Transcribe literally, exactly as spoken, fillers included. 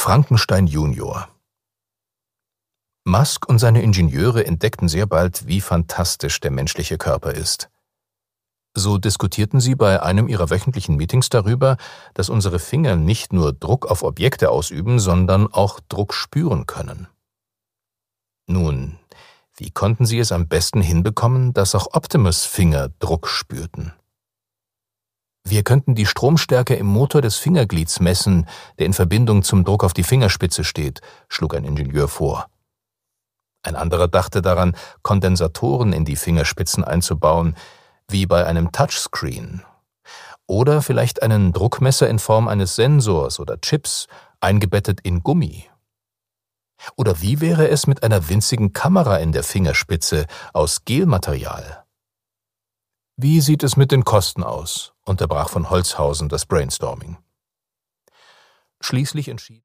Frankenstein Junior. Musk und seine Ingenieure entdeckten sehr bald, wie fantastisch der menschliche Körper ist. So diskutierten sie bei einem ihrer wöchentlichen Meetings darüber, dass unsere Finger nicht nur Druck auf Objekte ausüben, sondern auch Druck spüren können. Nun, wie konnten sie es am besten hinbekommen, dass auch Optimus' Finger Druck spürten? Wir könnten die Stromstärke im Motor des Fingerglieds messen, der in Verbindung zum Druck auf die Fingerspitze steht, schlug ein Ingenieur vor. Ein anderer dachte daran, Kondensatoren in die Fingerspitzen einzubauen, wie bei einem Touchscreen. Oder vielleicht einen Druckmesser in Form eines Sensors oder Chips, eingebettet in Gummi. Oder wie wäre es mit einer winzigen Kamera in der Fingerspitze aus Gelmaterial? »Wie sieht es mit den Kosten aus?« unterbrach von Holzhausen das Brainstorming. Schließlich entschied